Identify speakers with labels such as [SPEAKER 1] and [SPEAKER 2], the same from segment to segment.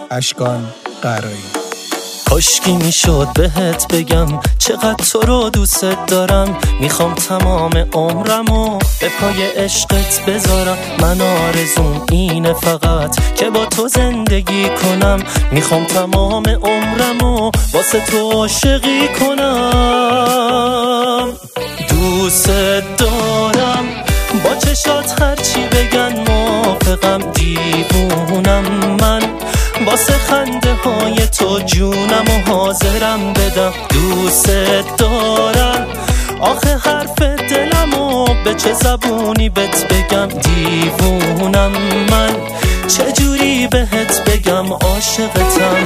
[SPEAKER 1] اشکان قرایی.
[SPEAKER 2] کاشکی میشد بهت بگم چقدر تو رو دوست دارم، میخوام تمام عمرمو به پای عشقت بذارم. من آرزوم اینه فقط که با تو زندگی کنم، میخوام تمام عمرمو واسه تو عاشقی کنم. دوست دارم با چشات هرچی بگن موافقم، دیوونم من واسه خنده های تو جونم و حاضرم بدم. دوست دارم آخه حرف دلمو به چه زبونی بهت بگم، دیوونم من چجوری بهت بگم عاشقتم.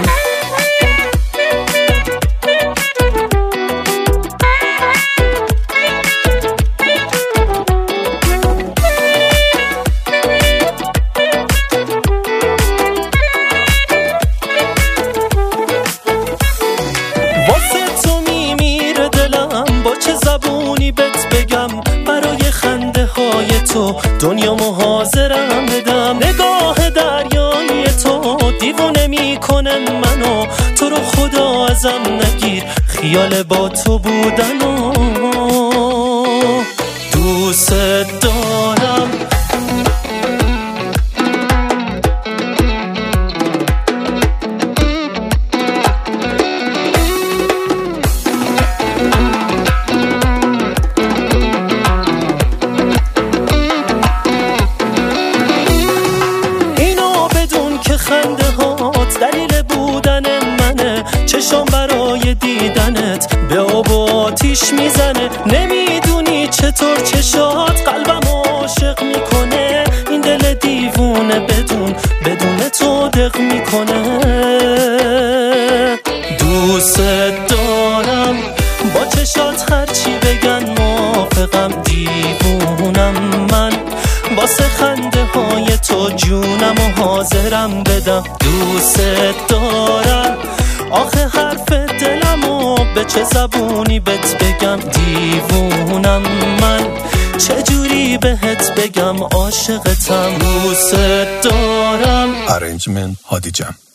[SPEAKER 2] زبونی بهت بگم برای خنده های تو دنیامو حاضرم بدم. نگاه دریایی تو دیوونه میکنه منو، تو رو خدا ازم نگیر خیال با تو بودنو. دوست دارم خنده هات دلیل بودن منه، چشام برای دیدنت به آب و آتیش میزنه. نمیدونی چطور چشات قلبم عاشق میکنه، این دل دیوونه بدون تو دق میکنه. دوست دارم با چشات هرچی بگن موافقم، دیوونم من واسه خنده های تو جونم و حاضرم بدم. دوست دارم آخه حرف دلمو به چه زبونی بهت بگم، دیوونم من چجوری بهت بگم عاشقتم. دوست دارم.
[SPEAKER 1] ارنجمنت هادی جان.